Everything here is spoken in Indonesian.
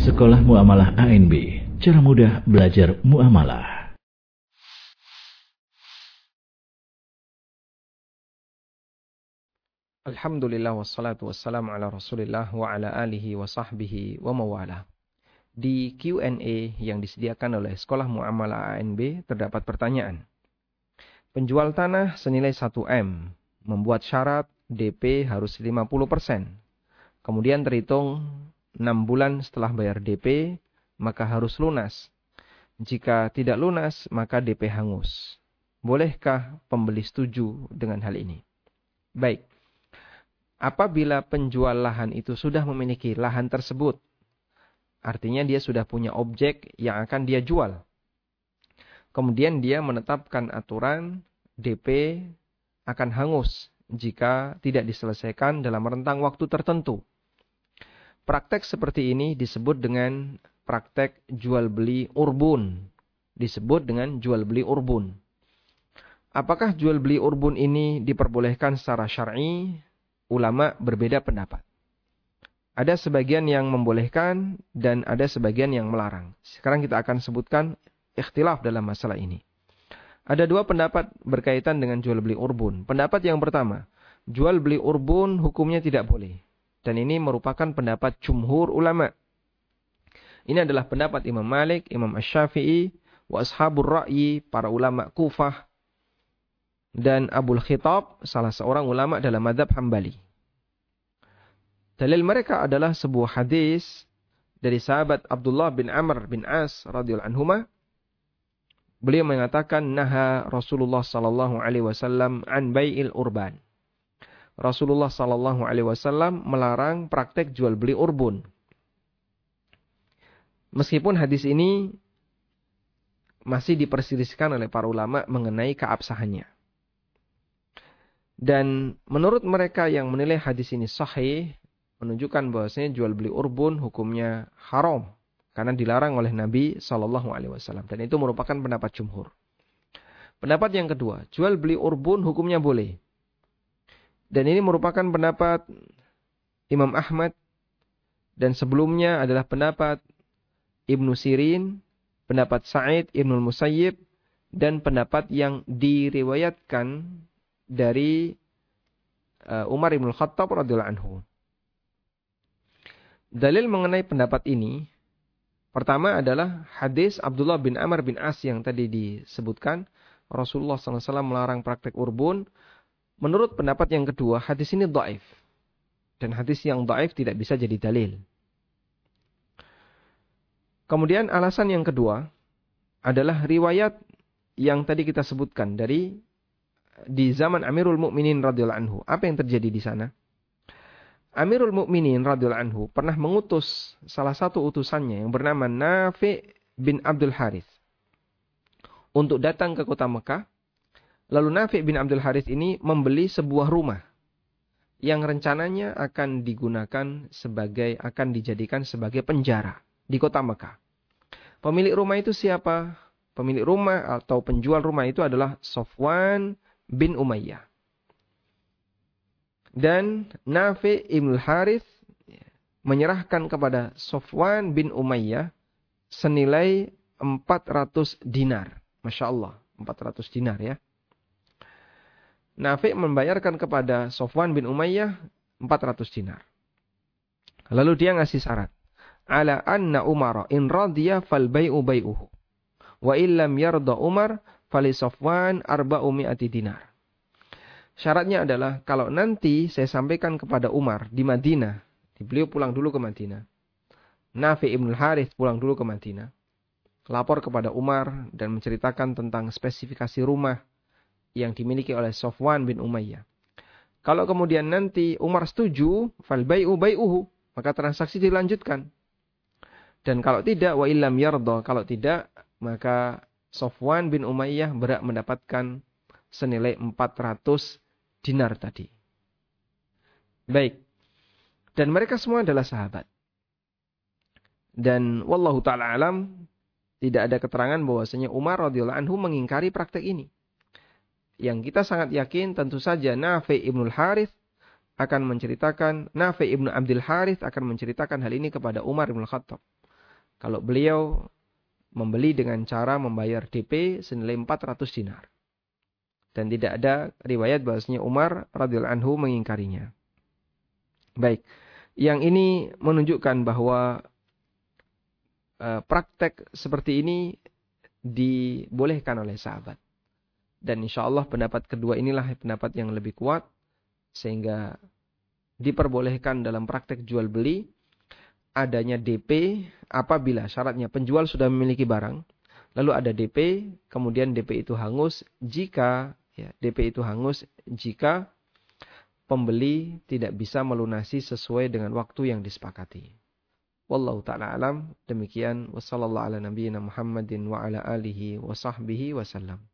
Sekolah Muamalah ANB, cara mudah belajar muamalah. Alhamdulillah wassalatu wassalamu ala Rasulillah wa ala alihi wa sahbihi wa mawala. Di Q&A yang disediakan oleh Sekolah Muamalah ANB terdapat pertanyaan. Penjual tanah senilai 1M membuat syarat DP harus 50%. Kemudian terhitung 6 bulan setelah bayar DP, maka harus lunas. Jika tidak lunas, maka DP hangus. Bolehkah pembeli setuju dengan hal ini? Baik. Apabila penjual lahan itu sudah memiliki lahan tersebut, artinya dia sudah punya objek yang akan dia jual. Kemudian dia menetapkan aturan DP akan hangus jika tidak diselesaikan dalam rentang waktu tertentu. Praktek seperti ini disebut dengan praktek jual beli urbun. Disebut dengan jual beli urbun. Apakah jual beli urbun ini diperbolehkan secara syar'i? Ulama berbeda pendapat. Ada sebagian yang membolehkan dan ada sebagian yang melarang. Sekarang kita akan sebutkan ikhtilaf dalam masalah ini. Ada dua pendapat berkaitan dengan jual beli urbun. Pendapat yang pertama, jual beli urbun hukumnya tidak boleh. Dan ini merupakan pendapat jumhur ulama. Ini adalah pendapat Imam Malik, Imam Asy-Syafi'i, wa ashabur ra'yi, para ulama Kufah, dan Abul Khitab, salah seorang ulama dalam mazhab Hambali. Dalil mereka adalah sebuah hadis dari sahabat Abdullah bin Amr bin As radhiyallahu anhuma. Beliau mengatakan, naha Rasulullah sallallahu alaihi wasallam an bai'il urban. Rasulullah sallallahu alaihi wasallam melarang praktek jual beli urbun. Meskipun hadis ini masih diperselisihkan oleh para ulama mengenai keabsahannya. Dan menurut mereka yang menilai hadis ini sahih, menunjukkan bahwasanya jual beli urbun hukumnya haram karena dilarang oleh Nabi sallallahu alaihi wasallam, dan itu merupakan pendapat jumhur. Pendapat yang kedua, jual beli urbun hukumnya boleh. Dan ini merupakan pendapat Imam Ahmad, dan sebelumnya adalah pendapat Ibnu Sirin, pendapat Sa'id Ibnul Musayyib, dan pendapat yang diriwayatkan dari Umar Ibn Khattab radhiyallahu anhu. Dalil mengenai pendapat ini, pertama adalah hadis Abdullah bin Amr bin As yang tadi disebutkan. Rasulullah SAW melarang praktek urbun. Menurut pendapat yang kedua, hadis ini dhaif. Dan hadis yang dhaif tidak bisa jadi dalil. Kemudian alasan yang kedua adalah riwayat yang tadi kita sebutkan di zaman Amirul Mukminin radhiyallahu anhu. Apa yang terjadi di sana? Amirul Mukminin radhiyallahu anhu pernah mengutus salah satu utusannya yang bernama Nafi' bin Abdul Harith untuk datang ke kota Mekah. Lalu Nafi' bin Abdul Harith ini membeli sebuah rumah yang rencananya akan dijadikan sebagai penjara di kota Mekah. Pemilik rumah itu siapa? Pemilik rumah atau penjual rumah itu adalah Safwan bin Umayyah. Dan Nafi' ibn Harith menyerahkan kepada Safwan bin Umayyah senilai 400 dinar. Masya Allah, 400 dinar ya. Nafi' membayarkan kepada Safwan bin Umayyah 400 dinar. Lalu dia ngasih syarat. Ala anna Umar in radiya fal bai'u bai'uhu. Wa illam yarda Umar fali Safwan 400 dinar. Syaratnya adalah kalau nanti saya sampaikan kepada Umar di Madinah, beliau pulang dulu ke Madinah. Nafi' ibn Harith pulang dulu ke Madinah. Lapor kepada Umar dan menceritakan tentang spesifikasi rumah yang dimiliki oleh Safwan bin Umayyah. Kalau kemudian nanti Umar setuju, fal bai'u bai'uhu, maka transaksi dilanjutkan. Dan kalau tidak, wa illam yarda, kalau tidak, maka Safwan bin Umayyah berhak mendapatkan senilai 400 dinar tadi. Baik. Dan mereka semua adalah sahabat. Dan wallahu ta'ala alam, tidak ada keterangan bahwasanya Umar radhiyallahu anhu mengingkari praktek ini. Yang kita sangat yakin tentu saja Nafi' ibnul Harith akan menceritakan, Nafi' ibnu Abdul Harith akan menceritakan hal ini kepada Umar bin Khattab. Kalau beliau membeli dengan cara membayar DP senilai 400 dinar. Dan tidak ada riwayat bahwasanya Umar radhiyallahu anhu mengingkarinya. Baik, yang ini menunjukkan bahwa praktek seperti ini dibolehkan oleh sahabat. Dan insya Allah pendapat kedua inilah pendapat yang lebih kuat, sehingga diperbolehkan dalam praktek jual beli adanya DP apabila syaratnya penjual sudah memiliki barang, lalu ada DP, kemudian DP itu hangus jika DP itu hangus jika pembeli tidak bisa melunasi sesuai dengan waktu yang disepakati. Wallahu ta'ala alam. Demikian, wassallallahu ala nabiyyina Muhammadin wa ala alihi wa sahbihi wasallam.